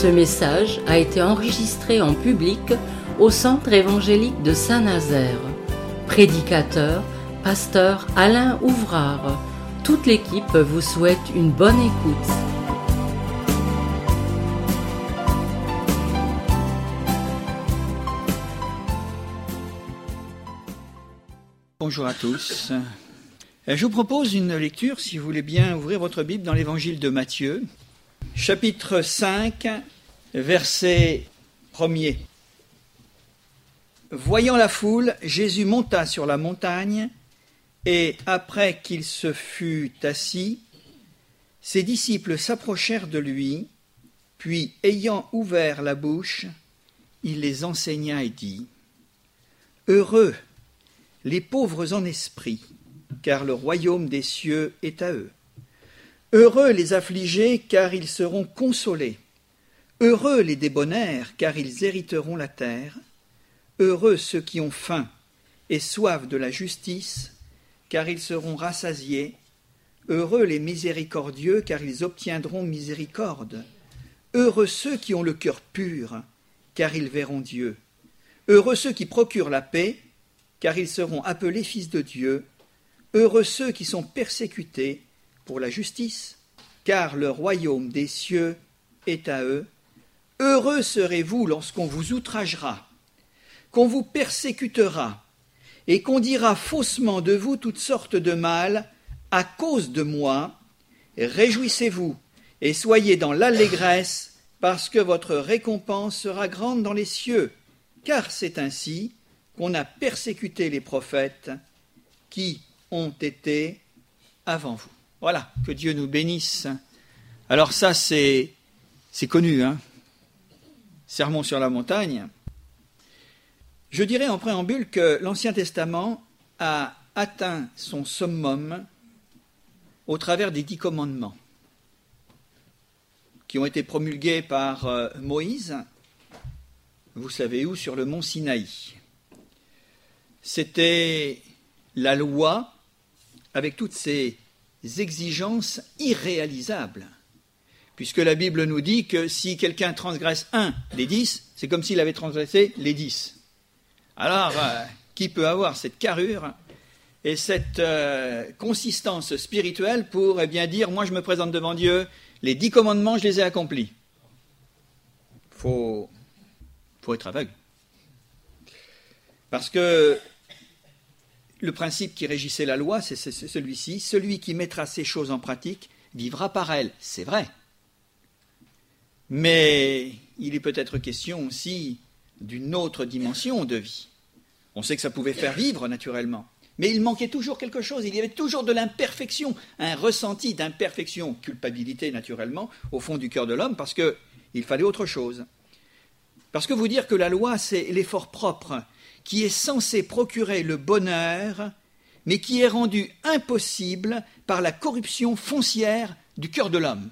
Ce message a été enregistré en public au Centre évangélique de Saint-Nazaire. Prédicateur, pasteur Alain Ouvrard. Toute l'équipe vous souhaite une bonne écoute. Bonjour à tous. Je vous propose une lecture, si vous voulez bien ouvrir votre Bible dans l'évangile de Matthieu, chapitre 5, verset 1er. Voyant la foule, Jésus monta sur la montagne, et après qu'il se fut assis, ses disciples s'approchèrent de lui, puis, ayant ouvert la bouche, il les enseigna et dit : Heureux les pauvres en esprit, car le royaume des cieux est à eux. Heureux les affligés, car ils seront consolés. Heureux les débonnaires, car ils hériteront la terre. Heureux ceux qui ont faim et soif de la justice, car ils seront rassasiés. Heureux les miséricordieux, car ils obtiendront miséricorde. Heureux ceux qui ont le cœur pur, car ils verront Dieu. Heureux ceux qui procurent la paix, car ils seront appelés fils de Dieu. Heureux ceux qui sont persécutés pour la justice, car le royaume des cieux est à eux. Heureux serez-vous lorsqu'on vous outragera, qu'on vous persécutera, et qu'on dira faussement de vous toutes sortes de mal à cause de moi. Réjouissez-vous et soyez dans l'allégresse, parce que votre récompense sera grande dans les cieux, car c'est ainsi qu'on a persécuté les prophètes qui ont été avant vous. Voilà, que Dieu nous bénisse. Alors ça, c'est connu, hein. Sermon sur la montagne. Je dirais en préambule que l'Ancien Testament a atteint son summum au travers des 10 commandements qui ont été promulgués par Moïse, vous savez où, sur le mont Sinaï. C'était la loi avec toutes ses exigences irréalisables, puisque la Bible nous dit que si quelqu'un transgresse un des 10, c'est comme s'il avait transgressé les 10. Alors, qui peut avoir cette carrure et cette consistance spirituelle pour dire, moi je me présente devant Dieu, les 10 commandements, je les ai accomplis. Faut être aveugle. Parce que le principe qui régissait la loi, c'est celui-ci. Celui qui mettra ces choses en pratique vivra par elles. C'est vrai. Mais il est peut-être question aussi d'une autre dimension de vie. On sait que ça pouvait faire vivre, naturellement. Mais il manquait toujours quelque chose. Il y avait toujours de l'imperfection, un ressenti d'imperfection, culpabilité, naturellement, au fond du cœur de l'homme, parce qu'il fallait autre chose. Parce que vous dire que la loi, c'est l'effort propre, qui est censé procurer le bonheur, mais qui est rendu impossible par la corruption foncière du cœur de l'homme.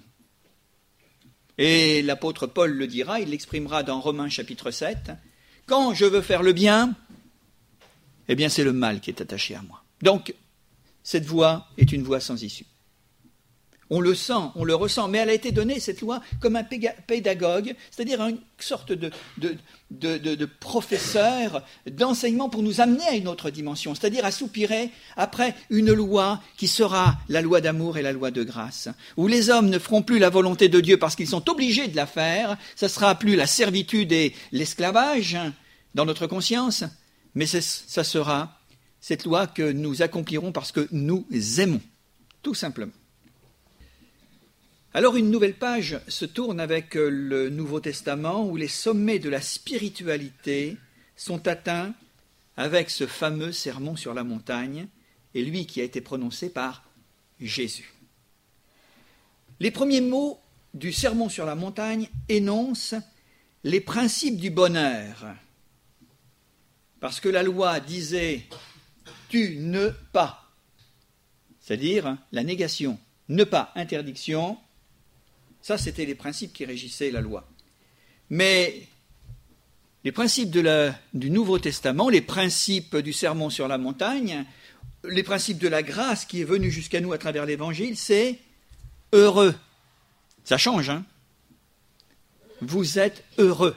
Et l'apôtre Paul le dira, il l'exprimera dans Romains chapitre 7, « Quand je veux faire le bien, eh bien c'est le mal qui est attaché à moi. » Donc, cette voie est une voie sans issue. On le sent, on le ressent, mais elle a été donnée, cette loi, comme un pédagogue, c'est-à-dire une sorte de professeur d'enseignement pour nous amener à une autre dimension, c'est-à-dire à soupirer après une loi qui sera la loi d'amour et la loi de grâce, où les hommes ne feront plus la volonté de Dieu parce qu'ils sont obligés de la faire, ça ne sera plus la servitude et l'esclavage dans notre conscience, mais ça sera cette loi que nous accomplirons parce que nous aimons, tout simplement. Alors une nouvelle page se tourne avec le Nouveau Testament où les sommets de la spiritualité sont atteints avec ce fameux sermon sur la montagne, et lui qui a été prononcé par Jésus. Les premiers mots du sermon sur la montagne énoncent les principes du bonheur. Parce que la loi disait « tu ne pas », c'est-à-dire la négation, ne pas, interdiction. Ça, c'était les principes qui régissaient la loi. Mais les principes du Nouveau Testament, les principes du Sermon sur la montagne, les principes de la grâce qui est venue jusqu'à nous à travers l'Évangile, c'est heureux. Ça change, hein ? vous êtes heureux.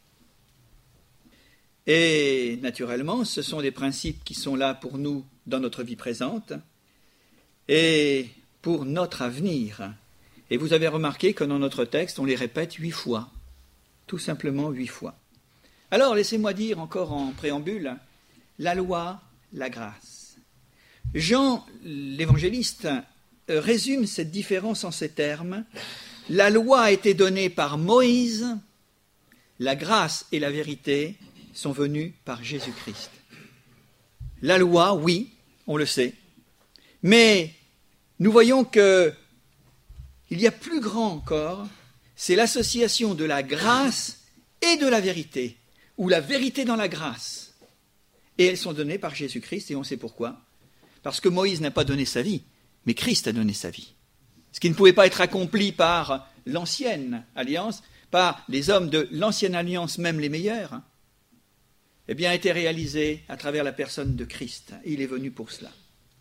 Et naturellement, ce sont des principes qui sont là pour nous dans notre vie présente et pour notre avenir. Et vous avez remarqué que dans notre texte, on les répète 8 fois, tout simplement 8 fois. Alors, laissez-moi dire encore en préambule, la loi, la grâce. Jean, l'évangéliste, résume cette différence en ces termes. La loi a été donnée par Moïse, la grâce et la vérité sont venues par Jésus-Christ. La loi, oui, on le sait, mais nous voyons qu'il y a plus grand encore, c'est l'association de la grâce et de la vérité, ou la vérité dans la grâce. Et elles sont données par Jésus-Christ, et on sait pourquoi. Parce que Moïse n'a pas donné sa vie, mais Christ a donné sa vie. Ce qui ne pouvait pas être accompli par l'ancienne alliance, par les hommes de l'ancienne alliance, même les meilleurs, eh bien, a été réalisé à travers la personne de Christ. Il est venu pour cela.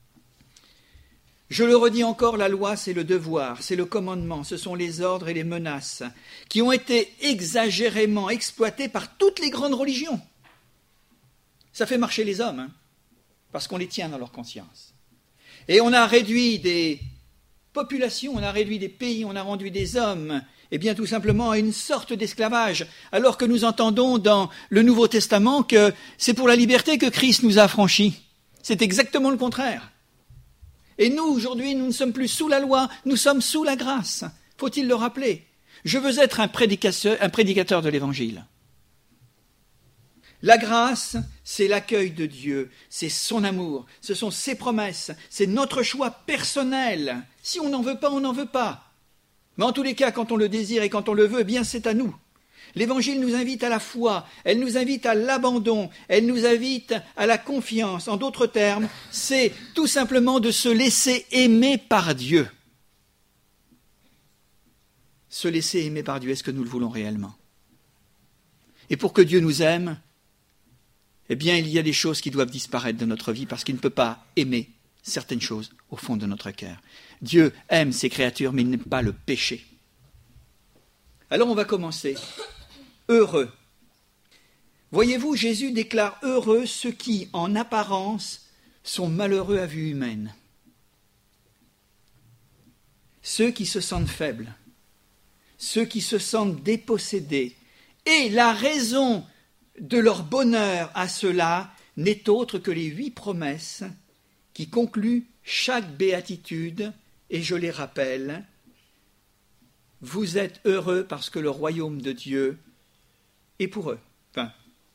Je le redis encore, la loi, c'est le devoir, c'est le commandement, ce sont les ordres et les menaces qui ont été exagérément exploités par toutes les grandes religions. Ça fait marcher les hommes, parce qu'on les tient dans leur conscience. Et on a réduit des populations, on a réduit des pays, on a rendu des hommes, eh bien tout simplement à une sorte d'esclavage, alors que nous entendons dans le Nouveau Testament que c'est pour la liberté que Christ nous a affranchis. C'est exactement le contraire. Et nous, aujourd'hui, nous ne sommes plus sous la loi, nous sommes sous la grâce. Faut-il le rappeler? Je veux être un prédicateur de l'Évangile. La grâce, c'est l'accueil de Dieu, c'est son amour, ce sont ses promesses, c'est notre choix personnel. Si on n'en veut pas, on n'en veut pas. Mais en tous les cas, quand on le désire et quand on le veut, eh bien c'est à nous. L'Évangile nous invite à la foi, elle nous invite à l'abandon, elle nous invite à la confiance. En d'autres termes, c'est tout simplement de se laisser aimer par Dieu. Se laisser aimer par Dieu, est-ce que nous le voulons réellement? Et pour que Dieu nous aime, eh bien il y a des choses qui doivent disparaître de notre vie parce qu'il ne peut pas aimer certaines choses au fond de notre cœur. Dieu aime ses créatures, mais il n'aime pas le péché. Alors on va commencer. Heureux. Voyez-vous, Jésus déclare heureux ceux qui, en apparence, sont malheureux à vue humaine. Ceux qui se sentent faibles, ceux qui se sentent dépossédés. Et la raison de leur bonheur à cela n'est autre que les 8 promesses qui concluent chaque béatitude, et je les rappelle. Vous êtes heureux parce que le royaume de Dieu est pour eux. Enfin,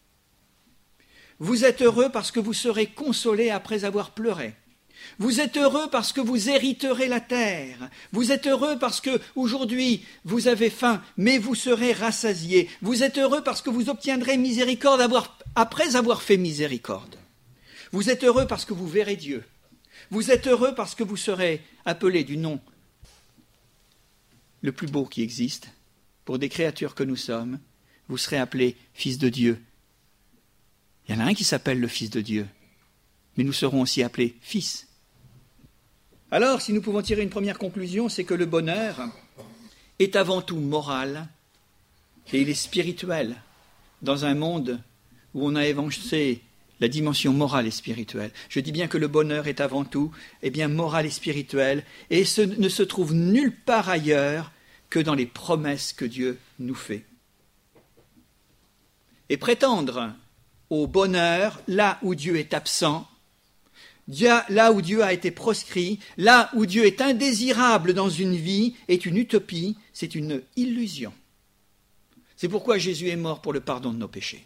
vous êtes heureux parce que vous serez consolés après avoir pleuré. Vous êtes heureux parce que vous hériterez la terre. Vous êtes heureux parce que aujourd'hui vous avez faim, mais vous serez rassasiés. Vous êtes heureux parce que vous obtiendrez miséricorde après avoir fait miséricorde. Vous êtes heureux parce que vous verrez Dieu. Vous êtes heureux parce que vous serez appelés du nom le plus beau qui existe. Pour des créatures que nous sommes, vous serez appelés fils de Dieu. Il y en a un qui s'appelle le Fils de Dieu, mais nous serons aussi appelés fils. Alors, si nous pouvons tirer une première conclusion, c'est que le bonheur est avant tout moral et il est spirituel dans un monde où on a évancé la dimension morale et spirituelle. Je dis bien que le bonheur est avant tout moral et spirituel et ne se trouve nulle part ailleurs que dans les promesses que Dieu nous fait. Et prétendre au bonheur là où Dieu est absent, là où Dieu a été proscrit, là où Dieu est indésirable dans une vie, est une utopie, c'est une illusion. C'est pourquoi Jésus est mort pour le pardon de nos péchés.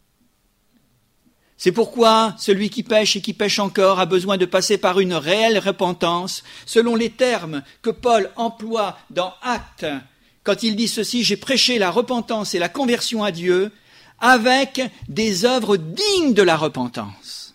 C'est pourquoi celui qui pêche et qui pêche encore a besoin de passer par une réelle repentance, selon les termes que Paul emploie dans Actes, quand il dit ceci, j'ai prêché la repentance et la conversion à Dieu, avec des œuvres dignes de la repentance.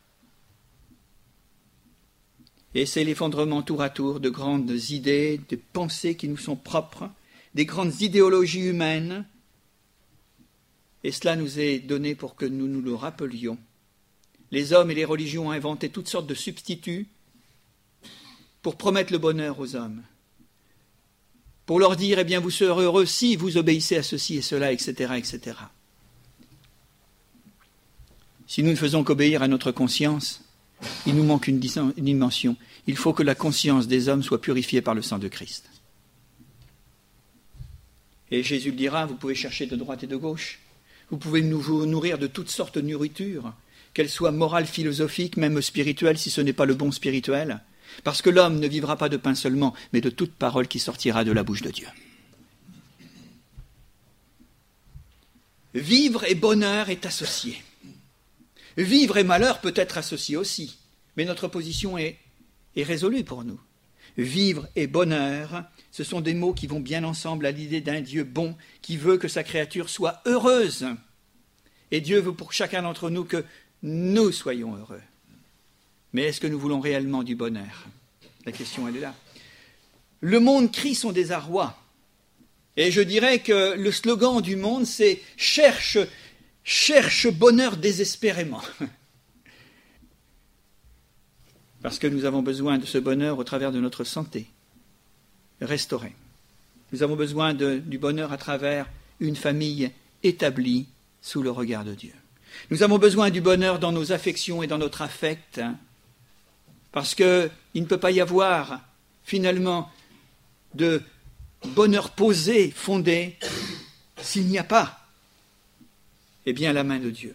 Et c'est l'effondrement tour à tour de grandes idées, de pensées qui nous sont propres, des grandes idéologies humaines. Et cela nous est donné pour que nous nous le rappelions. Les hommes et les religions ont inventé toutes sortes de substituts pour promettre le bonheur aux hommes, pour leur dire, eh bien, vous serez heureux si vous obéissez à ceci et cela, etc., etc. Si nous ne faisons qu'obéir à notre conscience, il nous manque une dimension. Il faut que la conscience des hommes soit purifiée par le sang de Christ. Et Jésus le dira, vous pouvez chercher de droite et de gauche. Vous pouvez nous nourrir de toutes sortes de nourritures, qu'elles soient morales, philosophiques, même spirituelles, si ce n'est pas le bon spirituel. Parce que l'homme ne vivra pas de pain seulement, mais de toute parole qui sortira de la bouche de Dieu. Vivre et bonheur est associé. Vivre et malheur peut être associé aussi, mais notre position est résolue pour nous. Vivre et bonheur, ce sont des mots qui vont bien ensemble à l'idée d'un Dieu bon qui veut que sa créature soit heureuse. Et Dieu veut pour chacun d'entre nous que nous soyons heureux. Mais est-ce que nous voulons réellement du bonheur? La question, elle est là. Le monde crie son désarroi. Et je dirais que le slogan du monde, c'est « cherche bonheur désespérément ». Parce que nous avons besoin de ce bonheur au travers de notre santé restaurée. Nous avons besoin du bonheur à travers une famille établie sous le regard de Dieu. Nous avons besoin du bonheur dans nos affections et dans notre affect, parce qu'il ne peut pas y avoir finalement de bonheur posé, fondé, s'il n'y a pas, eh bien, la main de Dieu.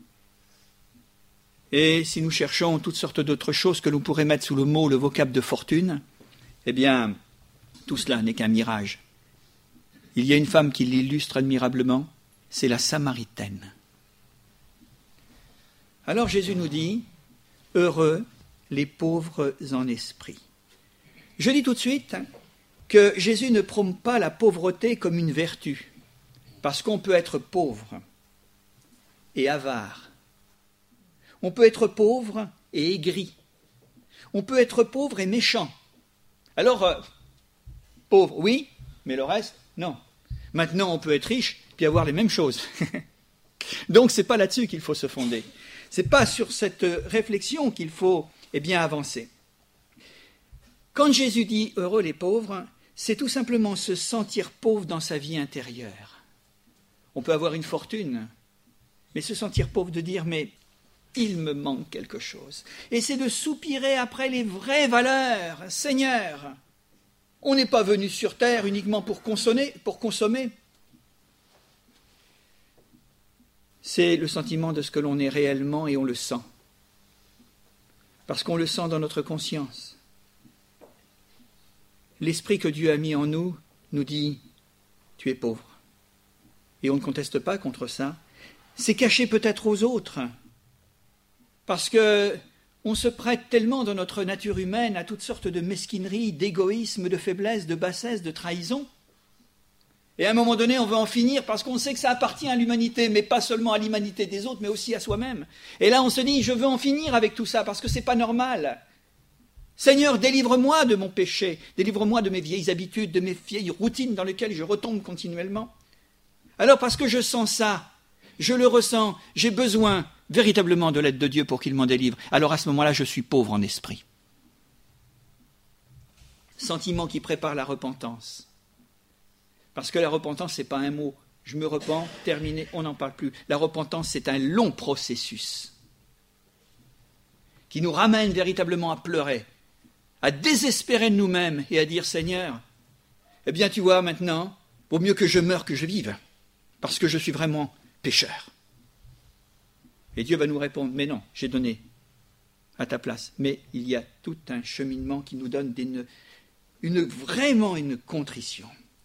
Et si nous cherchons toutes sortes d'autres choses que l'on pourrait mettre sous le mot, le vocable de fortune, eh bien, tout cela n'est qu'un mirage. Il y a une femme qui l'illustre admirablement, c'est la Samaritaine. Alors Jésus nous dit, heureux les pauvres en esprit. Je dis tout de suite que Jésus ne prône pas la pauvreté comme une vertu, parce qu'on peut être pauvre et avare. On peut être pauvre et aigri. On peut être pauvre et méchant. Alors, pauvre, oui, mais le reste, non. Maintenant, on peut être riche puis avoir les mêmes choses. Donc, ce n'est pas là-dessus qu'il faut se fonder. Ce n'est pas sur cette réflexion qu'il faut avancer. Quand Jésus dit « heureux les pauvres », c'est tout simplement se sentir pauvre dans sa vie intérieure. On peut avoir une fortune, mais se sentir pauvre de dire « mais il me manque quelque chose ». Et c'est de soupirer après les vraies valeurs. Seigneur, on n'est pas venu sur terre uniquement pour consommer. C'est le sentiment de ce que l'on est réellement et on le sent. Parce qu'on le sent dans notre conscience. L'esprit que Dieu a mis en nous nous dit « tu es pauvre ». Et on ne conteste pas contre ça. C'est caché peut-être aux autres. Parce qu'on se prête tellement dans notre nature humaine à toutes sortes de mesquineries, d'égoïsme, de faiblesse, de bassesse, de trahison. Et à un moment donné, on veut en finir parce qu'on sait que ça appartient à l'humanité, mais pas seulement à l'humanité des autres, mais aussi à soi-même. Et là, on se dit, je veux en finir avec tout ça parce que c'est pas normal. Seigneur, délivre-moi de mon péché, délivre-moi de mes vieilles habitudes, de mes vieilles routines dans lesquelles je retombe continuellement. Alors, parce que je sens ça, je le ressens, j'ai besoin véritablement de l'aide de Dieu pour qu'il m'en délivre. Alors à ce moment-là, je suis pauvre en esprit. Sentiment qui prépare la repentance. Parce que la repentance, ce n'est pas un mot. Je me repens, terminé, on n'en parle plus. La repentance, c'est un long processus qui nous ramène véritablement à pleurer, à désespérer de nous-mêmes et à dire, Seigneur, eh bien tu vois maintenant, vaut mieux que je meure que je vive, parce que je suis vraiment pécheur. Et Dieu va nous répondre, mais non, j'ai donné à ta place. Mais il y a tout un cheminement qui nous donne vraiment une contrition.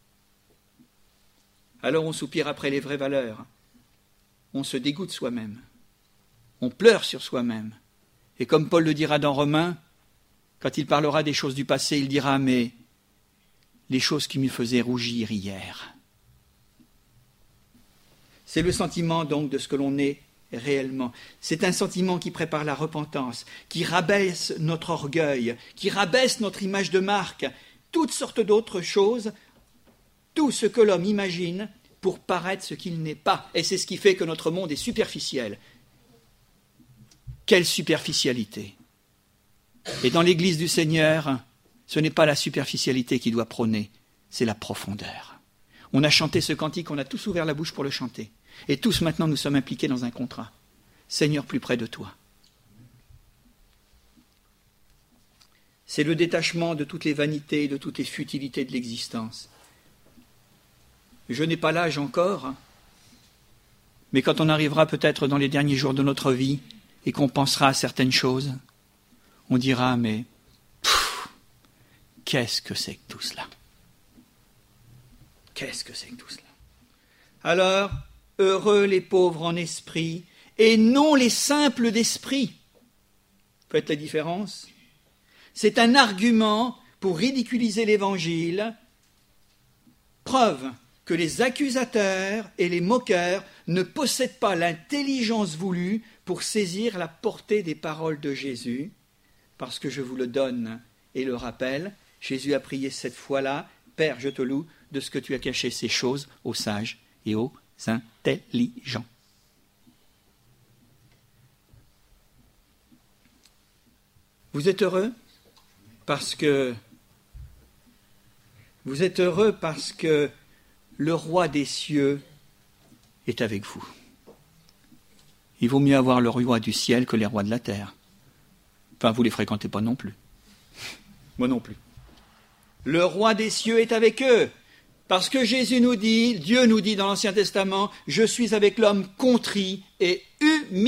Alors on soupire après les vraies valeurs. On se dégoûte soi-même. On pleure sur soi-même. Et comme Paul le dira dans Romains, quand il parlera des choses du passé, il dira, mais les choses qui me faisaient rougir hier. C'est le sentiment donc de ce que l'on est réellement. C'est un sentiment qui prépare la repentance, qui rabaisse notre orgueil, qui rabaisse notre image de marque, toutes sortes d'autres choses, tout ce que l'homme imagine pour paraître ce qu'il n'est pas. Et c'est ce qui fait que notre monde est superficiel. Quelle superficialité! Et dans l'Église du Seigneur, ce n'est pas la superficialité qui doit prôner, c'est la profondeur. On a chanté ce cantique, on a tous ouvert la bouche pour le chanter. Et tous maintenant nous sommes impliqués dans un contrat. Seigneur, plus près de toi. C'est le détachement de toutes les vanités et de toutes les futilités de l'existence. Je n'ai pas l'âge encore, mais quand on arrivera peut-être dans les derniers jours de notre vie et qu'on pensera à certaines choses, on dira, mais qu'est-ce que c'est que tout cela? Qu'est-ce que c'est que tout cela? Alors, heureux les pauvres en esprit, et non les simples d'esprit. Faites la différence. C'est un argument pour ridiculiser l'Évangile, preuve que les accusateurs et les moqueurs ne possèdent pas l'intelligence voulue pour saisir la portée des paroles de Jésus, parce que je vous le donne et le rappelle, Jésus a prié cette fois-là, « Père, je te loue de ce que tu as caché ces choses aux sages et aux intelligents. » Vous êtes heureux parce que le roi des cieux est avec vous. Il vaut mieux avoir le roi du ciel que les rois de la terre. Enfin, vous ne les fréquentez pas non plus. Moi non plus. Le roi des cieux est avec eux. Parce que Jésus nous dit, Dieu nous dit dans l'Ancien Testament, « Je suis avec l'homme contrit et humilié. »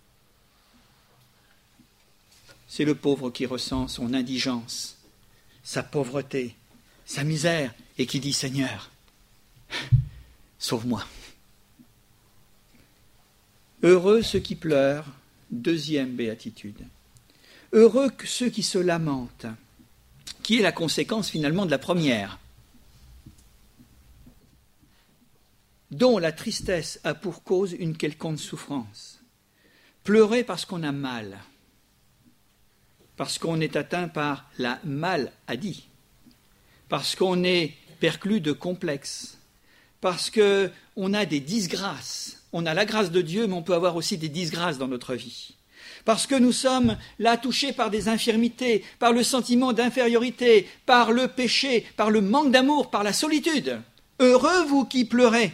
C'est le pauvre qui ressent son indigence, sa pauvreté, sa misère, et qui dit, « Seigneur, sauve-moi. » Heureux ceux qui pleurent, deuxième béatitude. Heureux ceux qui se lamentent, qui est la conséquence finalement de la première, dont la tristesse a pour cause une quelconque souffrance. Pleurer parce qu'on a mal, parce qu'on est atteint par la maladie, parce qu'on est perclus de complexes, parce qu'on a des disgrâces. On a la grâce de Dieu, mais on peut avoir aussi des disgrâces dans notre vie. Parce que nous sommes là touchés par des infirmités, par le sentiment d'infériorité, par le péché, par le manque d'amour, par la solitude. Heureux vous qui pleurez.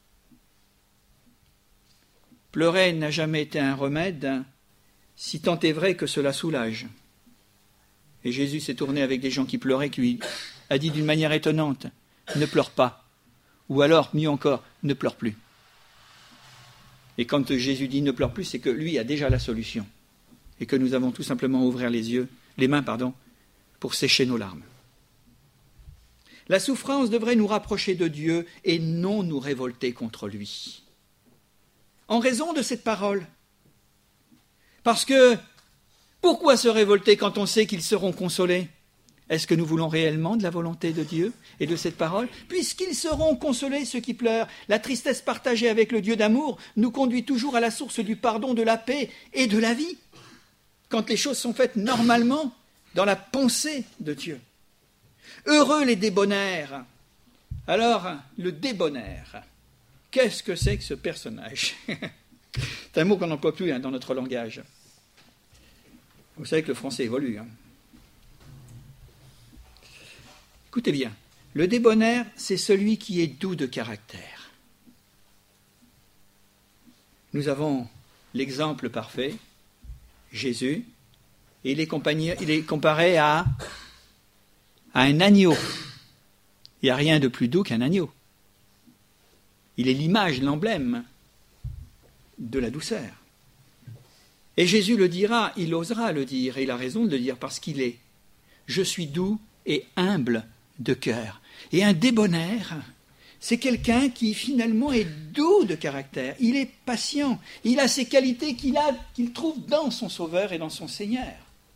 Pleurer n'a jamais été un remède, si tant est vrai que cela soulage. Et Jésus s'est tourné avec des gens qui pleuraient, qui lui a dit d'une manière étonnante, « Ne pleure pas », ou alors, mieux encore, « Ne pleure plus ». Et quand Jésus dit « Ne pleure plus », c'est que lui a déjà la solution, et que nous avons tout simplement à ouvrir les mains, pour sécher nos larmes. La souffrance devrait nous rapprocher de Dieu et non nous révolter contre lui. En raison de cette parole. Parce que, pourquoi se révolter quand on sait qu'ils seront consolés? Est-ce que nous voulons réellement de la volonté de Dieu et de cette parole? Puisqu'ils seront consolés, ceux qui pleurent, la tristesse partagée avec le Dieu d'amour nous conduit toujours à la source du pardon, de la paix et de la vie. Quand les choses sont faites normalement, dans la pensée de Dieu. Heureux les débonnaires. Alors, le débonnaire, qu'est-ce que c'est que ce personnage? C'est un mot qu'on n'emploie plus dans notre langage. Vous savez que le français évolue. Écoutez bien, le débonnaire, c'est celui qui est doux de caractère. Nous avons l'exemple parfait, Jésus, et il est comparé à un agneau. Il n'y a rien de plus doux qu'un agneau. Il est l'image, l'emblème de la douceur. Et Jésus le dira, il osera le dire, et il a raison de le dire, parce qu'il est « Je suis doux et humble de cœur ». Et un débonnaire, c'est quelqu'un qui finalement est doux de caractère, il est patient, il a ces qualités qu'il trouve dans son Sauveur et dans son Seigneur.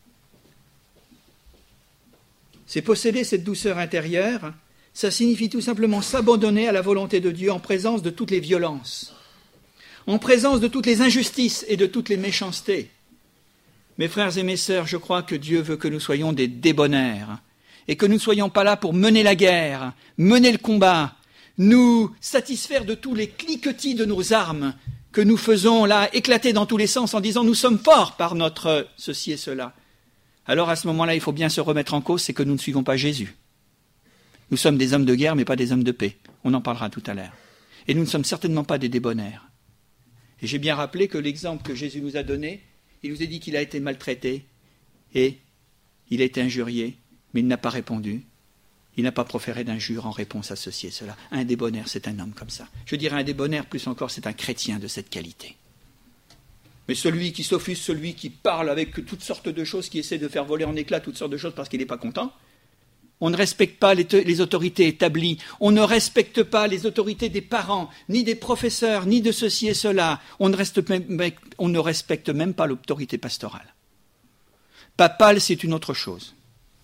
C'est posséder cette douceur intérieure, ça signifie tout simplement s'abandonner à la volonté de Dieu en présence de toutes les violences, en présence de toutes les injustices et de toutes les méchancetés. Mes frères et mes sœurs, je crois que Dieu veut que nous soyons des débonnaires et que nous ne soyons pas là pour mener la guerre, mener le combat, nous satisfaire de tous les cliquetis de nos armes que nous faisons là éclater dans tous les sens en disant « nous sommes forts par notre ceci et cela ». Alors à ce moment-là, il faut bien se remettre en cause, c'est que nous ne suivons pas Jésus. Nous sommes des hommes de guerre, mais pas des hommes de paix. On en parlera tout à l'heure. Et nous ne sommes certainement pas des débonnaires. Et j'ai bien rappelé que l'exemple que Jésus nous a donné, il nous a dit qu'il a été maltraité et il a été injurié, mais il n'a pas répondu. Il n'a pas proféré d'injure en réponse à ceci et cela. Un débonnaire, c'est un homme comme ça. Je dirais un débonnaire, plus encore, c'est un chrétien de cette qualité. Mais celui qui s'offusque, celui qui parle avec toutes sortes de choses, qui essaie de faire voler en éclats toutes sortes de choses parce qu'il n'est pas content, on ne respecte pas les autorités établies, on ne respecte pas les autorités des parents, ni des professeurs, ni de ceci et cela. On ne respecte même pas l'autorité pastorale. Papale, c'est une autre chose.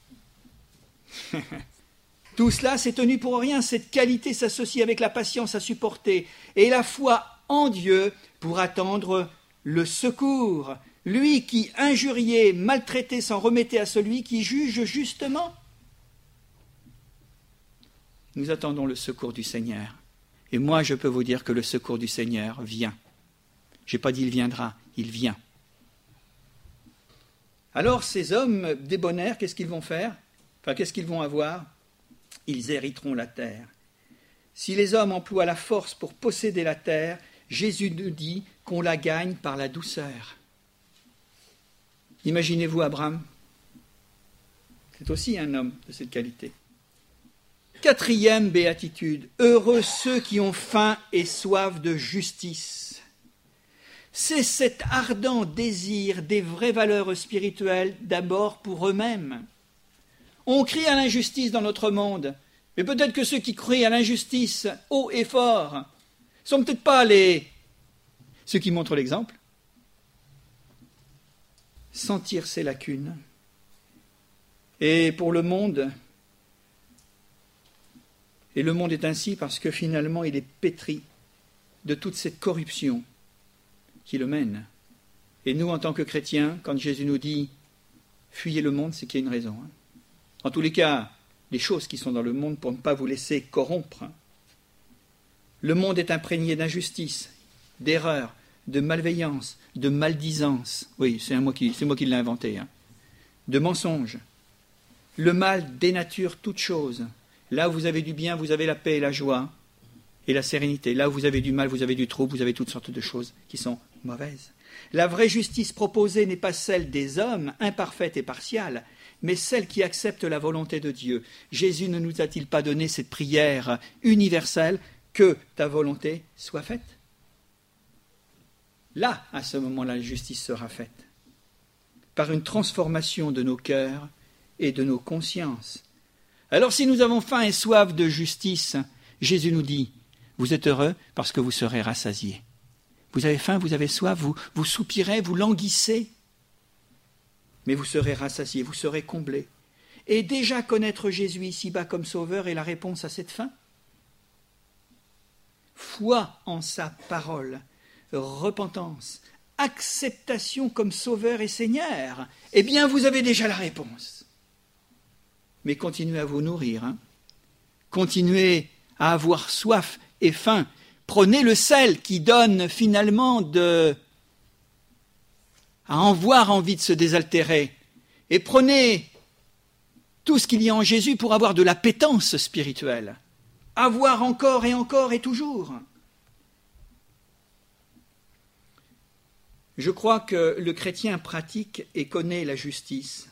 Tout cela, c'est tenu pour rien. Cette qualité s'associe avec la patience à supporter et la foi en Dieu pour attendre le secours. Lui qui, injurié, maltraité, s'en remettait à celui qui juge justement. Nous attendons le secours du Seigneur. Et moi, je peux vous dire que le secours du Seigneur vient. Je n'ai pas dit il viendra, il vient. Alors, ces hommes débonnaires, qu'est-ce qu'ils vont faire? Enfin, qu'est-ce qu'ils vont avoir? Ils hériteront la terre. Si les hommes emploient la force pour posséder la terre, Jésus nous dit qu'on la gagne par la douceur. Imaginez-vous Abraham. C'est aussi un homme de cette qualité. 4e béatitude. Heureux ceux qui ont faim et soif de justice. C'est cet ardent désir des vraies valeurs spirituelles d'abord pour eux-mêmes. On crie à l'injustice dans notre monde, mais peut-être que ceux qui crient à l'injustice haut et fort ne sont peut-être pas ceux qui montrent l'exemple. Sentir ses lacunes. Et pour le monde, et le monde est ainsi parce que finalement il est pétri de toute cette corruption qui le mène. Et nous, en tant que chrétiens, quand Jésus nous dit « fuyez le monde », c'est qu'il y a une raison. En tous les cas, les choses qui sont dans le monde pour ne pas vous laisser corrompre. Le monde est imprégné d'injustice, d'erreur, de malveillance, de maldisance. Oui, c'est moi qui l'ai inventé. De mensonges. Le mal dénature toute chose. Là où vous avez du bien, vous avez la paix et la joie et la sérénité. Là où vous avez du mal, vous avez du trouble, vous avez toutes sortes de choses qui sont mauvaises. La vraie justice proposée n'est pas celle des hommes, imparfaite et partiale, mais celle qui accepte la volonté de Dieu. Jésus ne nous a-t-il pas donné cette prière universelle, que ta volonté soit faite? Là, à ce moment-là, la justice sera faite, par une transformation de nos cœurs et de nos consciences. Alors si nous avons faim et soif de justice, Jésus nous dit, vous êtes heureux parce que vous serez rassasiés. Vous avez faim, vous avez soif, vous soupirez, vous languissez, mais vous serez rassasiés, vous serez comblés. Et déjà connaître Jésus ici-bas comme sauveur est la réponse à cette faim. Foi en sa parole, repentance, acceptation comme sauveur et Seigneur, eh bien vous avez déjà la réponse. Mais continuez à vous nourrir, continuez à avoir soif et faim. Prenez le sel qui donne finalement à en voir envie de se désaltérer. Et prenez tout ce qu'il y a en Jésus pour avoir de l'appétence spirituelle. Avoir encore et toujours. Je crois que le chrétien pratique et connaît la justice.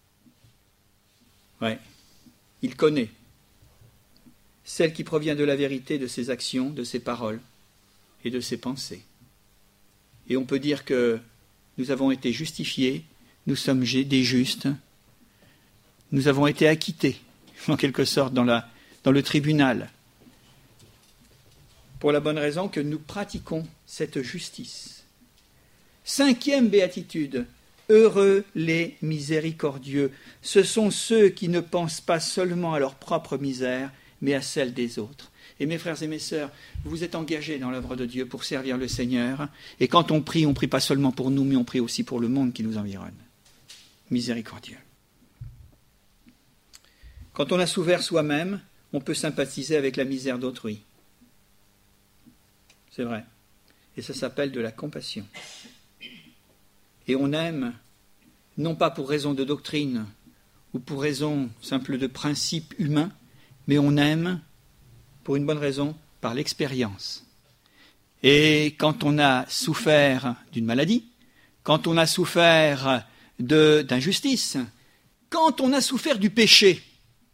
Oui, il connaît. Celle qui provient de la vérité de ses actions, de ses paroles et de ses pensées. Et on peut dire que nous avons été justifiés, nous sommes des justes, nous avons été acquittés, en quelque sorte, dans le tribunal, pour la bonne raison que nous pratiquons cette justice. 5e béatitude, heureux les miséricordieux, ce sont ceux qui ne pensent pas seulement à leur propre misère, mais à celle des autres. Et mes frères et mes sœurs, vous êtes engagés dans l'œuvre de Dieu pour servir le Seigneur. Et quand on prie pas seulement pour nous, mais on prie aussi pour le monde qui nous environne. Miséricordieux. Quand on a souffert soi-même, on peut sympathiser avec la misère d'autrui. C'est vrai. Et ça s'appelle de la compassion. Et on aime, non pas pour raison de doctrine ou pour raison simple de principe humain, mais on aime, pour une bonne raison, par l'expérience. Et quand on a souffert d'une maladie, quand on a souffert d'injustice, quand on a souffert du péché,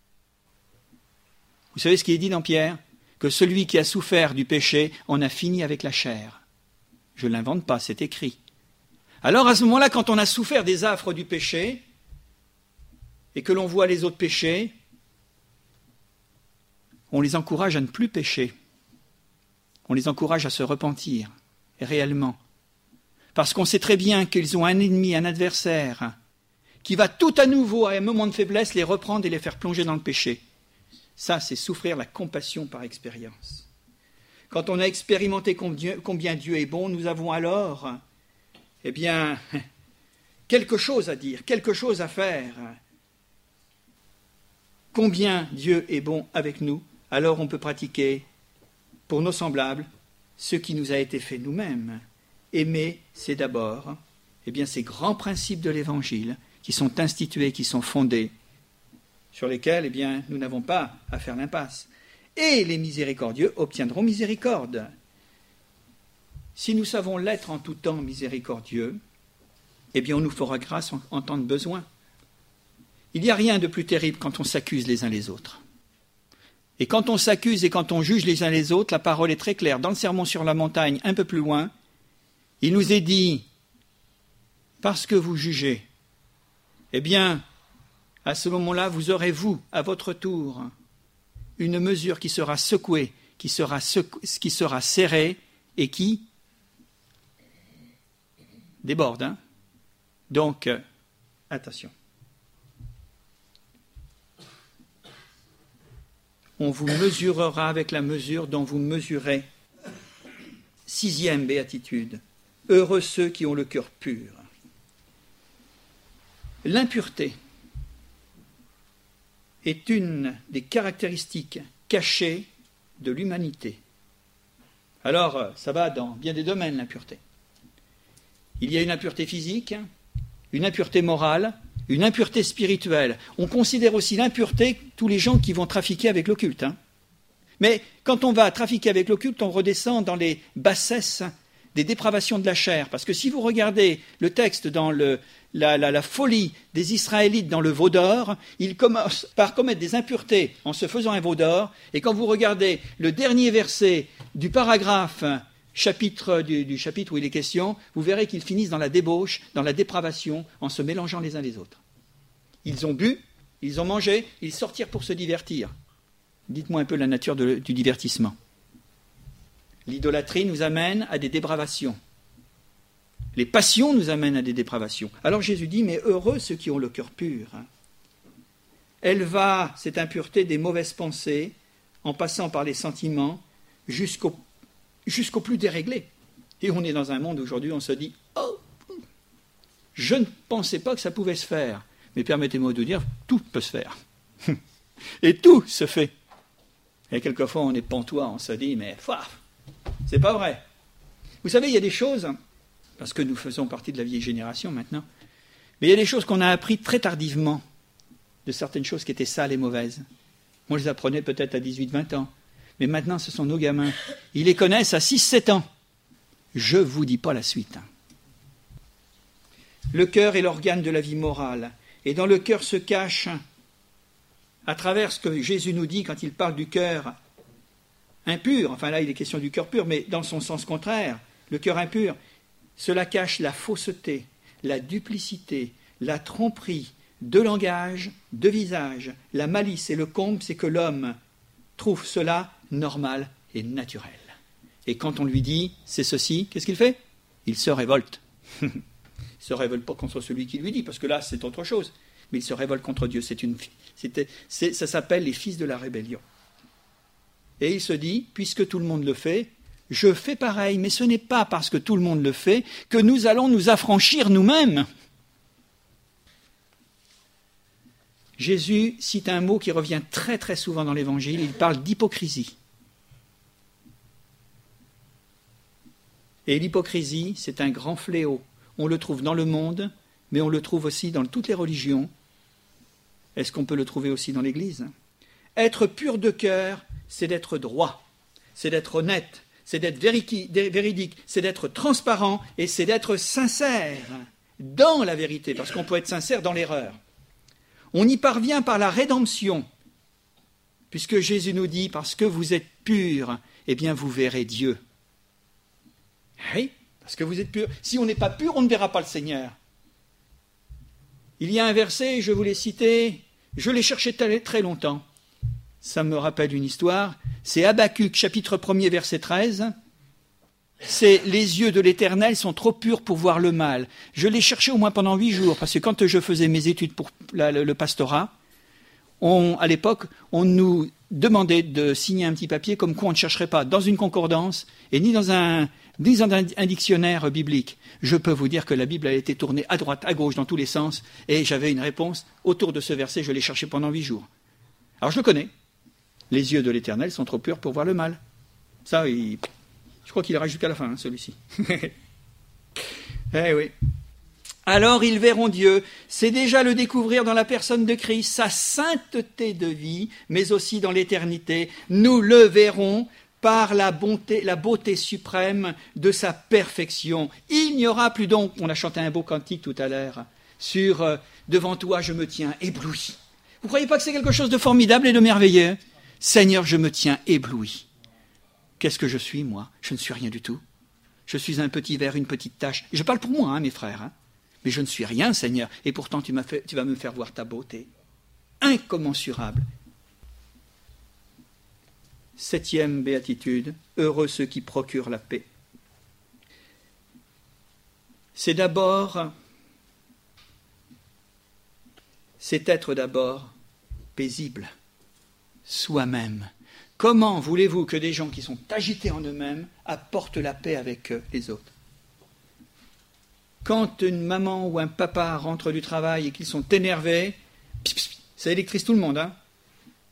vous savez ce qui est dit dans Pierre ? Que celui qui a souffert du péché en a fini avec la chair. Je ne l'invente pas, c'est écrit. Alors à ce moment-là, quand on a souffert des affres du péché, et que l'on voit les autres pécher, on les encourage à ne plus pécher. On les encourage à se repentir, réellement. Parce qu'on sait très bien qu'ils ont un ennemi, un adversaire, qui va tout à nouveau, à un moment de faiblesse, les reprendre et les faire plonger dans le péché. Ça, c'est souffrir la compassion par expérience. Quand on a expérimenté combien Dieu est bon, nous avons alors, quelque chose à dire, quelque chose à faire. Combien Dieu est bon avec nous, alors on peut pratiquer pour nos semblables ce qui nous a été fait nous-mêmes. Aimer, c'est d'abord ces grands principes de l'Évangile qui sont institués, qui sont fondés, sur lesquels nous n'avons pas à faire l'impasse. Et les miséricordieux obtiendront miséricorde. Si nous savons l'être en tout temps miséricordieux, on nous fera grâce en temps de besoin. Il n'y a rien de plus terrible quand on s'accuse les uns les autres. Et quand on s'accuse et quand on juge les uns les autres, la parole est très claire. Dans le Sermon sur la montagne, un peu plus loin, il nous est dit, parce que vous jugez, à ce moment-là, vous aurez, vous, à votre tour, une mesure qui sera secouée, qui sera serrée et qui déborde. Donc, attention. On vous mesurera avec la mesure dont vous mesurez. 6e béatitude. Heureux ceux qui ont le cœur pur. L'impureté est une des caractéristiques cachées de l'humanité. Alors, ça va dans bien des domaines, l'impureté. Il y a une impureté physique, une impureté morale, une impureté spirituelle. On considère aussi l'impureté tous les gens qui vont trafiquer avec l'occulte. Mais quand on va trafiquer avec l'occulte, on redescend dans les bassesses des dépravations de la chair. Parce que si vous regardez le texte dans la folie des Israélites dans le veau d'or, ils commencent par commettre des impuretés en se faisant un veau d'or. Et quand vous regardez le dernier verset du paragraphe du chapitre où il est question, vous verrez qu'ils finissent dans la débauche, dans la dépravation, en se mélangeant les uns les autres. Ils ont bu, ils ont mangé, ils sortirent pour se divertir. Dites-moi un peu la nature du divertissement. L'idolâtrie nous amène à des dépravations. Les passions nous amènent à des dépravations. Alors Jésus dit, mais heureux ceux qui ont le cœur pur. Elle va, cette impureté, des mauvaises pensées, en passant par les sentiments, jusqu'au plus déréglé. Et on est dans un monde aujourd'hui où on se dit « Oh, je ne pensais pas que ça pouvait se faire. » Mais permettez-moi de dire, tout peut se faire. Et tout se fait. Et quelquefois on est pantois, on se dit « Mais c'est pas vrai. » Vous savez, il y a des choses, parce que nous faisons partie de la vieille génération maintenant, mais il y a des choses qu'on a appris très tardivement, de certaines choses qui étaient sales et mauvaises. Moi, je les apprenais peut-être à 18-20 ans. Mais maintenant, ce sont nos gamins. Ils les connaissent à 6-7 ans. Je ne vous dis pas la suite. Le cœur est l'organe de la vie morale. Et dans le cœur se cache, à travers ce que Jésus nous dit quand il parle du cœur impur, enfin là il est question du cœur pur, mais dans son sens contraire, le cœur impur, cela cache la fausseté, la duplicité, la tromperie, de langage, de visage. La malice et le comble, c'est que l'homme trouve cela normal et naturel. Et quand on lui dit c'est ceci, qu'est-ce qu'il fait ? Il se révolte. Il ne se révolte pas contre celui qui lui dit, parce que là c'est autre chose. Mais il se révolte contre Dieu. Ça s'appelle les fils de la rébellion. Et il se dit, puisque tout le monde le fait, je fais pareil, mais ce n'est pas parce que tout le monde le fait que nous allons nous affranchir nous-mêmes. Jésus cite un mot qui revient très très souvent dans l'Évangile, il parle d'hypocrisie. Et l'hypocrisie, c'est un grand fléau. On le trouve dans le monde, mais on le trouve aussi dans toutes les religions. Est-ce qu'on peut le trouver aussi dans l'Église ? Être pur de cœur, c'est d'être droit, c'est d'être honnête, c'est d'être véridique, c'est d'être transparent et c'est d'être sincère dans la vérité, parce qu'on peut être sincère dans l'erreur. On y parvient par la rédemption, puisque Jésus nous dit, parce que vous êtes purs, eh bien vous verrez Dieu. Oui, parce que vous êtes purs. Si on n'est pas pur, on ne verra pas le Seigneur. Il y a un verset, je vous l'ai cité, je l'ai cherché très longtemps. Ça me rappelle une histoire. C'est Habacuc, chapitre 1er, verset 13. C'est « Les yeux de l'Éternel sont trop purs pour voir le mal ». Je l'ai cherché au moins pendant 8 jours, parce que quand je faisais mes études pour le pastorat, à l'époque, on nous demandait de signer un petit papier comme quoi on ne chercherait pas dans une concordance et ni dans un dictionnaire biblique. Je peux vous dire que la Bible a été tournée à droite, à gauche, dans tous les sens, et j'avais une réponse autour de ce verset, je l'ai cherché pendant 8 jours. Alors je le connais. Les yeux de l'Éternel sont trop purs pour voir le mal. Ça, je crois qu'il ira jusqu'à la fin, celui-ci. Eh oui. Alors ils verront Dieu. C'est déjà le découvrir dans la personne de Christ, sa sainteté de vie, mais aussi dans l'éternité. Nous le verrons par la beauté suprême de sa perfection. Il n'y aura plus donc, on a chanté un beau cantique tout à l'heure, sur « Devant toi je me tiens ébloui ». Vous ne croyez pas que c'est quelque chose de formidable et de merveilleux ? Seigneur, je me tiens ébloui. Qu'est-ce que je suis, moi ? Je ne suis rien du tout. Je suis un petit ver, une petite tache. Je parle pour moi, mes frères. Mais je ne suis rien, Seigneur. Et pourtant, tu vas me faire voir ta beauté. Incommensurable. 7e béatitude. Heureux ceux qui procurent la paix. C'est être d'abord paisible. Soi-même. Comment voulez-vous que des gens qui sont agités en eux-mêmes apportent la paix avec les autres ? Quand une maman ou un papa rentre du travail et qu'ils sont énervés, ça électrise tout le monde, hein ? Non ?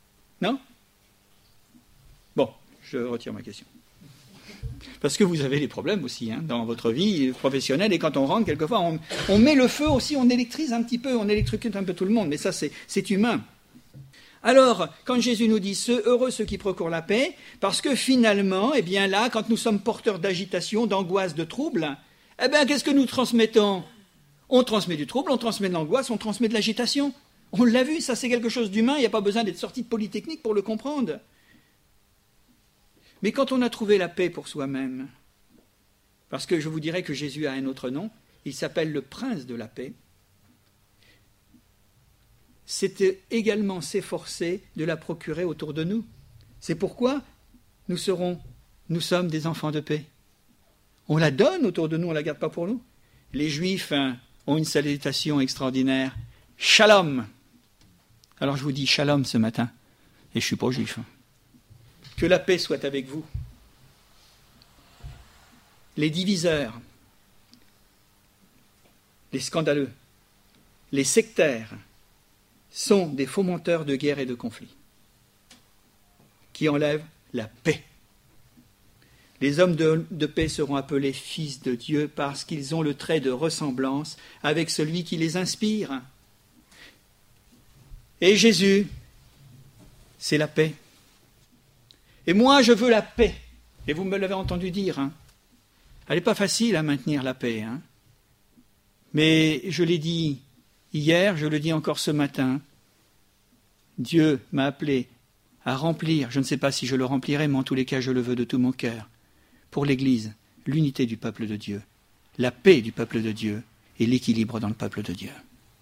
Bon, je retire ma question. Parce que vous avez des problèmes aussi dans votre vie professionnelle, et quand on rentre, quelquefois, on met le feu aussi, on électrise un petit peu, on électrocute un peu tout le monde, mais ça, c'est humain. Alors, quand Jésus nous dit « Heureux ceux qui procurent la paix », parce que finalement, eh bien là, quand nous sommes porteurs d'agitation, d'angoisse, de trouble, eh bien, qu'est-ce que nous transmettons ? On transmet du trouble, on transmet de l'angoisse, on transmet de l'agitation. On l'a vu, ça c'est quelque chose d'humain, il n'y a pas besoin d'être sorti de Polytechnique pour le comprendre. Mais quand on a trouvé la paix pour soi-même, parce que je vous dirais que Jésus a un autre nom, il s'appelle le Prince de la paix, c'est également s'efforcer de la procurer autour de nous. C'est pourquoi nous sommes des enfants de paix. On la donne autour de nous, on ne la garde pas pour nous. Les Juifs ont une salutation extraordinaire. Shalom. Alors je vous dis shalom ce matin, et je ne suis pas juif. Que la paix soit avec vous. Les diviseurs, les scandaleux, les sectaires sont des fomenteurs de guerre et de conflits qui enlèvent la paix. Les hommes de paix seront appelés fils de Dieu parce qu'ils ont le trait de ressemblance avec celui qui les inspire. Et Jésus, c'est la paix. Et moi, je veux la paix. Et vous me l'avez entendu dire. Elle n'est pas facile à maintenir la paix. Mais je l'ai dit hier, je le dis encore ce matin. Dieu m'a appelé à remplir, je ne sais pas si je le remplirai, mais en tous les cas, je le veux de tout mon cœur. Pour l'Église, l'unité du peuple de Dieu, la paix du peuple de Dieu et l'équilibre dans le peuple de Dieu.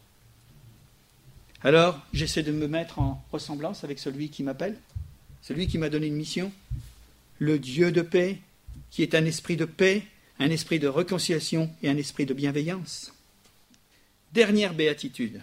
Alors, j'essaie de me mettre en ressemblance avec celui qui m'appelle, celui qui m'a donné une mission, le Dieu de paix, qui est un esprit de paix, un esprit de réconciliation et un esprit de bienveillance. Dernière béatitude.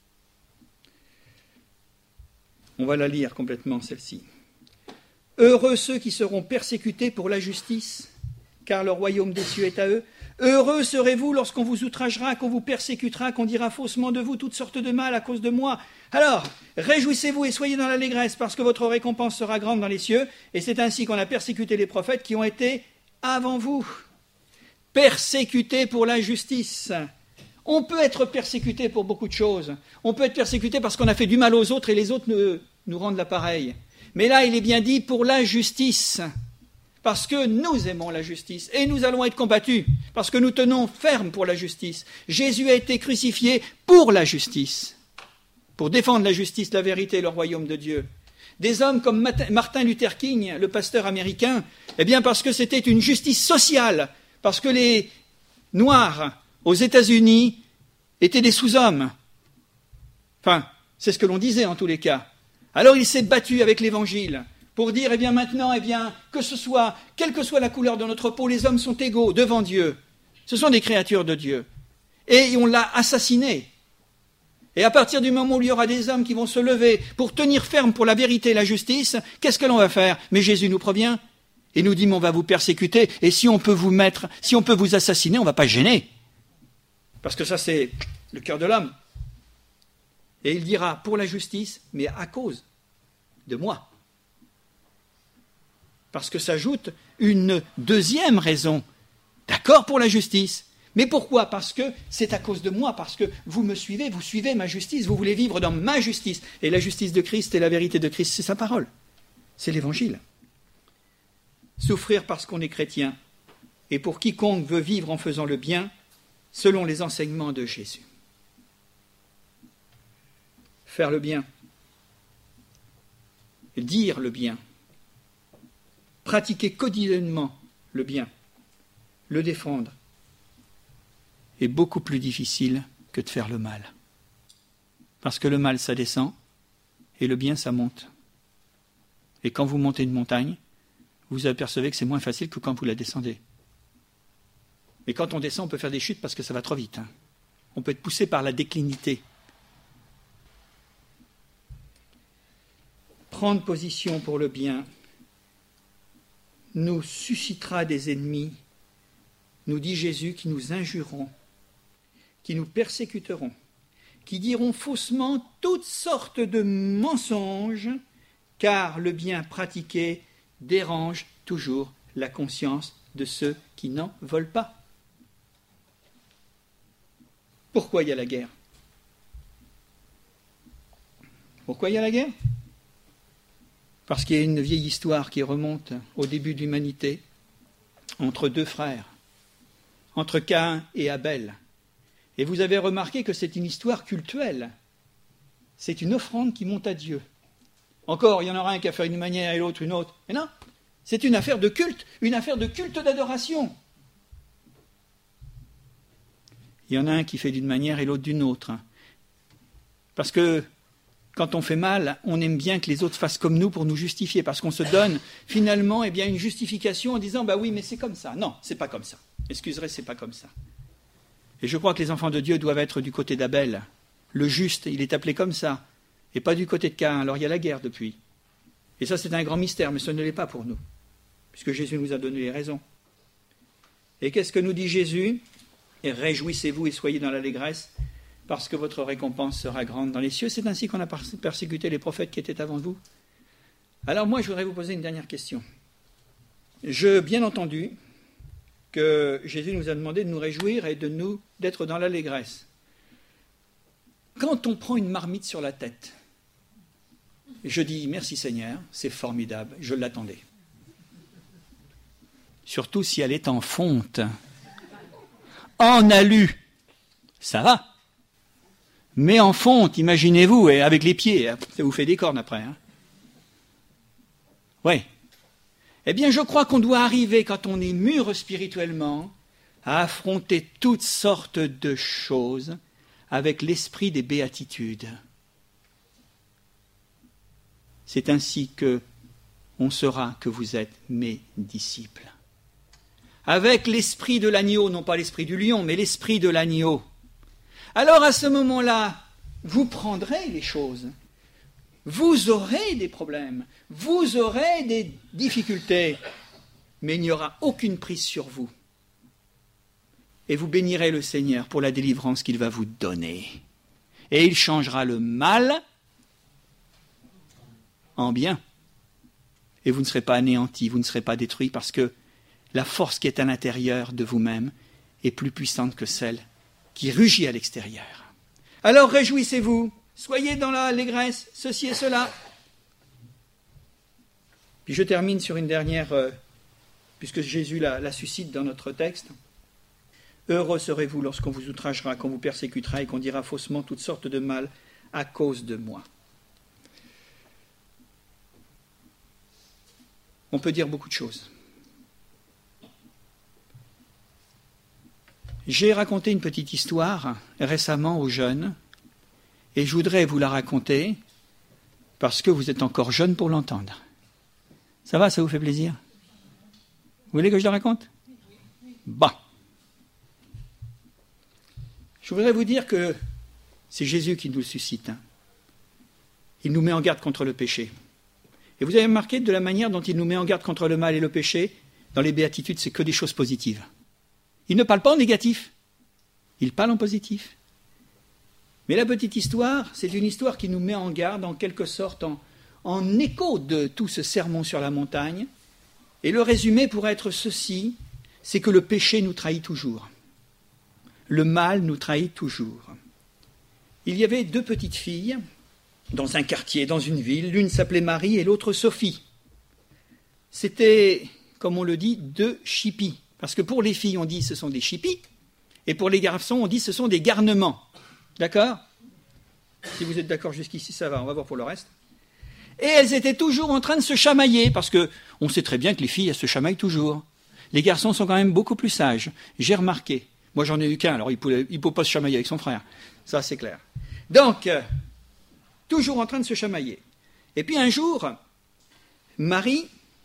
On va la lire complètement, celle-ci. Heureux ceux qui seront persécutés pour la justice, car le royaume des cieux est à eux. Heureux serez-vous lorsqu'on vous outragera, qu'on vous persécutera, qu'on dira faussement de vous toutes sortes de mal à cause de moi. Alors, réjouissez-vous et soyez dans l'allégresse, parce que votre récompense sera grande dans les cieux, et c'est ainsi qu'on a persécuté les prophètes qui ont été avant vous. Persécutés pour la justice. On peut être persécuté pour beaucoup de choses. On peut être persécuté parce qu'on a fait du mal aux autres et les autres nous rendent l'appareil. Mais là, il est bien dit pour la justice, parce que nous aimons la justice et nous allons être combattus, parce que nous tenons ferme pour la justice. Jésus a été crucifié pour la justice, pour défendre la justice, la vérité et le royaume de Dieu. Des hommes comme Martin Luther King, le pasteur américain, eh bien parce que c'était une justice sociale, parce que les Noirs aux États-Unis étaient des sous-hommes. Enfin, c'est ce que l'on disait en tous les cas. Alors il s'est battu avec l'Évangile pour dire, eh bien maintenant, que ce soit, quelle que soit la couleur de notre peau, les hommes sont égaux devant Dieu. Ce sont des créatures de Dieu. Et on l'a assassiné. Et à partir du moment où il y aura des hommes qui vont se lever pour tenir ferme pour la vérité et la justice, qu'est-ce que l'on va faire? Mais Jésus nous prévient et nous dit, mais on va vous persécuter, et si on peut vous assassiner, on ne va pas gêner. Parce que ça, c'est le cœur de l'homme. Et il dira, pour la justice, mais à cause de moi. Parce que s'ajoute une deuxième raison. D'accord pour la justice. Mais pourquoi? Parce que c'est à cause de moi, parce que vous me suivez, vous suivez ma justice, vous voulez vivre dans ma justice. Et la justice de Christ et la vérité de Christ, c'est sa parole. C'est l'Évangile. Souffrir parce qu'on est chrétien, et pour quiconque veut vivre en faisant le bien, selon les enseignements de Jésus. Faire le bien, dire le bien, pratiquer quotidiennement le bien, le défendre, est beaucoup plus difficile que de faire le mal. Parce que le mal, ça descend, et le bien, ça monte. Et quand vous montez une montagne, vous apercevez que c'est moins facile que quand vous la descendez. Mais quand on descend, on peut faire des chutes parce que ça va trop vite. On peut être poussé par la déclinité. Prendre position pour le bien nous suscitera des ennemis, nous dit Jésus, qui nous injureront, qui nous persécuteront, qui diront faussement toutes sortes de mensonges, car le bien pratiqué dérange toujours la conscience de ceux qui n'en veulent pas. Pourquoi il y a la guerre? Pourquoi il y a la guerre? Parce qu'il y a une vieille histoire qui remonte au début de l'humanité entre deux frères, entre Caïn et Abel. Et vous avez remarqué que c'est une histoire cultuelle. C'est une offrande qui monte à Dieu. Encore, il y en aura un qui a fait une manière et l'autre une autre. Mais non, c'est une affaire de culte d'adoration. Il y en a un qui fait d'une manière et l'autre d'une autre. Parce que quand on fait mal, on aime bien que les autres fassent comme nous pour nous justifier, parce qu'on se donne finalement une justification en disant « bah oui, mais c'est comme ça ». Non, c'est pas comme ça. Excuserez, c'est pas comme ça. Et je crois que les enfants de Dieu doivent être du côté d'Abel. Le juste, il est appelé comme ça, et pas du côté de Caïn. Alors il y a la guerre depuis. Et ça, c'est un grand mystère, mais ce ne l'est pas pour nous, puisque Jésus nous a donné les raisons. Et qu'est-ce que nous dit Jésus? Et réjouissez-vous et soyez dans l'allégresse, parce que votre récompense sera grande dans les cieux. C'est ainsi qu'on a persécuté les prophètes qui étaient avant vous. Alors moi, je voudrais vous poser une dernière question. Bien entendu que Jésus nous a demandé de nous réjouir et d'être dans l'allégresse. Quand on prend une marmite sur la tête, je dis merci Seigneur, c'est formidable, je l'attendais. Surtout si elle est en fonte. En alu, ça va. Mais en fonte, imaginez-vous, et avec les pieds, ça vous fait des cornes après. Oui. Eh bien, je crois qu'on doit arriver, quand on est mûr spirituellement, à affronter toutes sortes de choses avec l'esprit des béatitudes. C'est ainsi que on saura que vous êtes mes disciples. Avec l'esprit de l'agneau, non pas l'esprit du lion, mais l'esprit de l'agneau. Alors à ce moment-là, vous prendrez les choses. Vous aurez des problèmes, vous aurez des difficultés, mais il n'y aura aucune prise sur vous. Et vous bénirez le Seigneur pour la délivrance qu'il va vous donner. Et il changera le mal en bien. Et vous ne serez pas anéantis, vous ne serez pas détruits, parce que la force qui est à l'intérieur de vous-même est plus puissante que celle qui rugit à l'extérieur. Alors réjouissez-vous, soyez dans l'allégresse, ceci et cela. Puis je termine sur une dernière, puisque Jésus la suscite dans notre texte. Heureux serez-vous lorsqu'on vous outragera, qu'on vous persécutera et qu'on dira faussement toutes sortes de mal à cause de moi. On peut dire beaucoup de choses. J'ai raconté une petite histoire récemment aux jeunes, et je voudrais vous la raconter parce que vous êtes encore jeunes pour l'entendre. Ça va, ça vous fait plaisir? Vous voulez que je la raconte? Bah. Je voudrais vous dire que c'est Jésus qui nous le suscite. Il nous met en garde contre le péché. Et vous avez remarqué de la manière dont il nous met en garde contre le mal et le péché, dans les béatitudes, c'est que des choses positives. Il ne parle pas en négatif, il parle en positif. Mais la petite histoire, c'est une histoire qui nous met en garde, en quelque sorte, en écho de tout ce sermon sur la montagne. Et le résumé pourrait être ceci, c'est que le péché nous trahit toujours. Le mal nous trahit toujours. Il y avait deux petites filles dans un quartier, dans une ville. L'une s'appelait Marie et l'autre Sophie. C'était, comme on le dit, deux chippies. Parce que pour les filles, on dit ce sont des chippies, et pour les garçons, on dit ce sont des garnements. D'accord? Si vous êtes d'accord jusqu'ici, ça va, on va voir pour le reste. Et elles étaient toujours en train de se chamailler, parce qu'on sait très bien que les filles, elles se chamaillent toujours. Les garçons sont quand même beaucoup plus sages, j'ai remarqué. Moi, j'en ai eu qu'un, alors il ne peut pas se chamailler avec son frère. Ça, c'est clair. Donc, toujours en train de se chamailler. Et puis un jour, Marie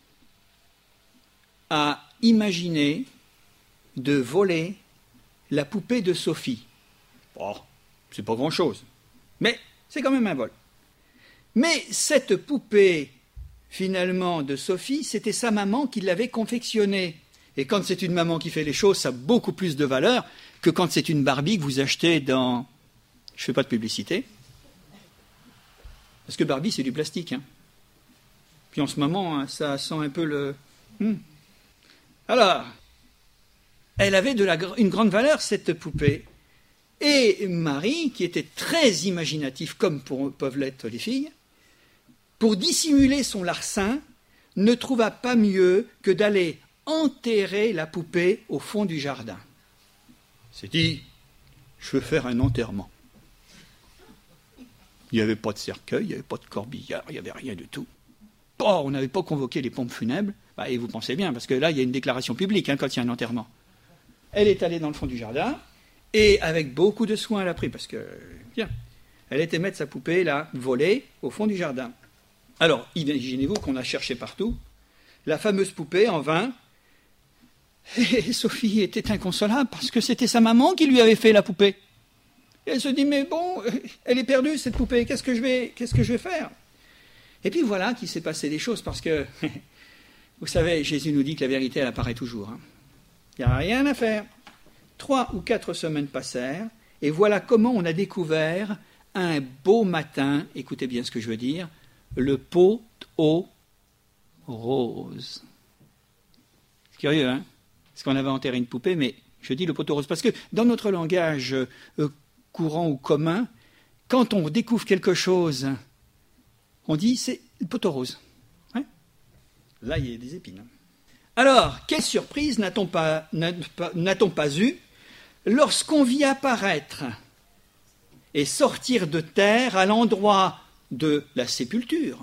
a imaginé de voler la poupée de Sophie. Oh, c'est pas grand-chose, mais c'est quand même un vol. Mais cette poupée, finalement, de Sophie, c'était sa maman qui l'avait confectionnée. Et quand c'est une maman qui fait les choses, ça a beaucoup plus de valeur que quand c'est une Barbie que vous achetez dans... Je ne fais pas de publicité. Parce que Barbie, c'est du plastique. Hein. Puis en ce moment, hein, ça sent un peu le... Alors, elle avait une grande valeur, cette poupée. Et Marie, qui était très imaginative, comme peuvent l'être les filles, pour dissimuler son larcin, ne trouva pas mieux que d'aller enterrer la poupée au fond du jardin. C'est dit, je veux faire un enterrement. Il n'y avait pas de cercueil, il n'y avait pas de corbillard, il n'y avait rien du tout. Oh, on n'avait pas convoqué les pompes funèbres. Bah, et vous pensez bien, parce que là, il y a une déclaration publique quand il y a un enterrement. Elle est allée dans le fond du jardin, et avec beaucoup de soin, elle a pris, parce que, bien, elle était mettre sa poupée, là, volée, au fond du jardin. Alors, imaginez-vous qu'on a cherché partout, la fameuse poupée en vain, et Sophie était inconsolable, parce que c'était sa maman qui lui avait fait la poupée. Et elle se dit, mais bon, elle est perdue, cette poupée, qu'est-ce que je vais faire? Et puis voilà qu'il s'est passé des choses, parce que, vous savez, Jésus nous dit que la vérité, elle apparaît toujours. Hein. Il n'y a rien à faire. 3 ou 4 semaines passèrent, et voilà comment on a découvert un beau matin, écoutez bien ce que je veux dire, le pot aux roses. C'est curieux, hein? Parce qu'on avait enterré une poupée, mais je dis le pot aux roses. Parce que dans notre langage courant ou commun, quand on découvre quelque chose, on dit c'est le pot aux roses. Hein? Là, il y a des épines. Alors, quelle surprise n'a-t-on pas eu lorsqu'on vit apparaître et sortir de terre à l'endroit de la sépulture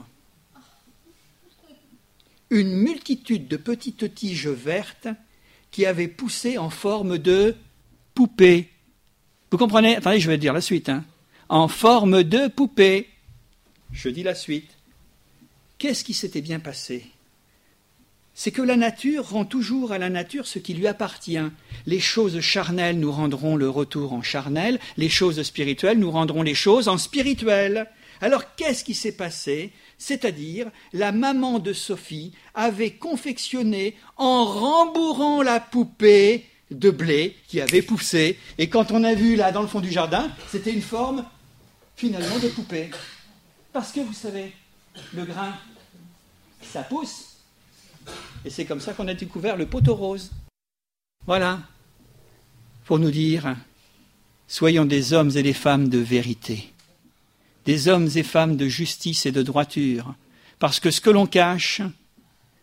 une multitude de petites tiges vertes qui avaient poussé en forme de poupée. Vous comprenez? Attendez, je vais dire la suite. Hein. En forme de poupée. Je dis la suite. Qu'est-ce qui s'était bien passé? C'est que la nature rend toujours à la nature ce qui lui appartient. Les choses charnelles nous rendront le retour en charnel, les choses spirituelles nous rendront les choses en spirituel. Alors qu'est-ce qui s'est passé? C'est-à-dire, la maman de Sophie avait confectionné en rembourrant la poupée de blé qui avait poussé. Et quand on a vu là dans le fond du jardin, c'était une forme finalement de poupée. Parce que vous savez, le grain, ça pousse. Et c'est comme ça qu'on a découvert le pot aux roses. Voilà, pour nous dire, soyons des hommes et des femmes de vérité, des hommes et femmes de justice et de droiture, parce que ce que l'on cache,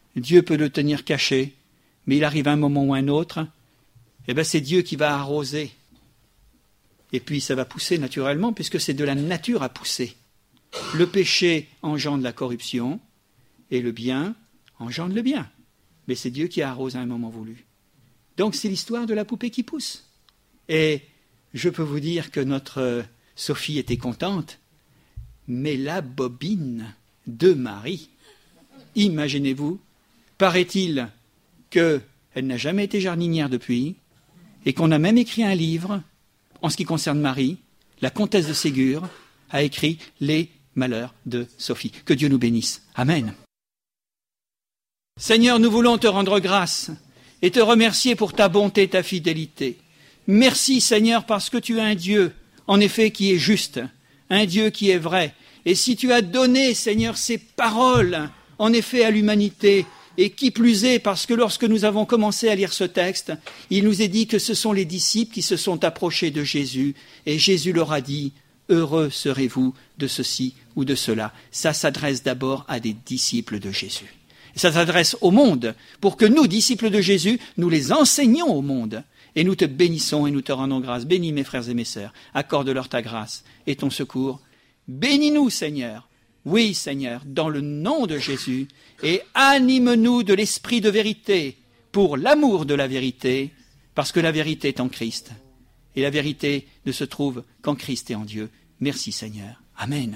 Dieu peut le tenir caché, mais il arrive un moment ou un autre, c'est Dieu qui va arroser. Et puis ça va pousser naturellement, puisque c'est de la nature à pousser. Le péché engendre la corruption, et le bien engendre le bien. Mais c'est Dieu qui arrose à un moment voulu. Donc c'est l'histoire de la poupée qui pousse. Et je peux vous dire que notre Sophie était contente, mais la bobine de Marie, imaginez-vous, paraît-il qu'elle n'a jamais été jardinière depuis, et qu'on a même écrit un livre, en ce qui concerne Marie, la comtesse de Ségur a écrit « Les malheurs de Sophie ». Que Dieu nous bénisse. Amen. Seigneur, nous voulons te rendre grâce et te remercier pour ta bonté et ta fidélité. Merci Seigneur parce que tu es un Dieu, en effet, qui est juste, un Dieu qui est vrai. Et si tu as donné, Seigneur, ces paroles, en effet, à l'humanité, et qui plus est, parce que lorsque nous avons commencé à lire ce texte, il nous est dit que ce sont les disciples qui se sont approchés de Jésus, et Jésus leur a dit « Heureux serez-vous de ceci ou de cela ». Ça s'adresse d'abord à des disciples de Jésus. Ça s'adresse au monde, pour que nous, disciples de Jésus, nous les enseignions au monde. Et nous te bénissons et nous te rendons grâce. Bénis mes frères et mes sœurs, accorde-leur ta grâce et ton secours. Bénis-nous, Seigneur. Oui, Seigneur, dans le nom de Jésus, et anime-nous de l'esprit de vérité, pour l'amour de la vérité, parce que la vérité est en Christ. Et la vérité ne se trouve qu'en Christ et en Dieu. Merci, Seigneur. Amen.